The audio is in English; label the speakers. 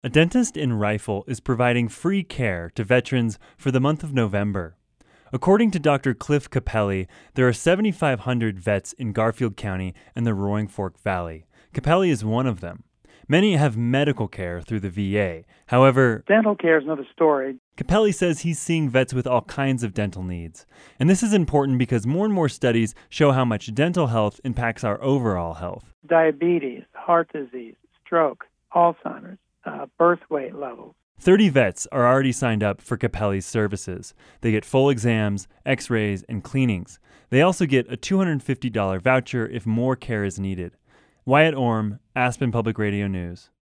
Speaker 1: A dentist in Rifle is providing free care to veterans for the month of November. According to Dr. Cliff Capelli, there are 7,500 vets in Garfield County and the Roaring Fork Valley. Capelli is one of them. Many have medical care through the VA. However,
Speaker 2: dental care is another story.
Speaker 1: Capelli says he's seeing vets with all kinds of dental needs. And this is important because more and more studies show how much dental health impacts our overall health.
Speaker 2: Diabetes, heart disease, stroke, Alzheimer's, birth weight levels.
Speaker 1: 30 vets are already signed up for Capelli's services. They get full exams, x-rays, and cleanings. They also get a $250 voucher if more care is needed. Wyatt Orm, Aspen Public Radio News.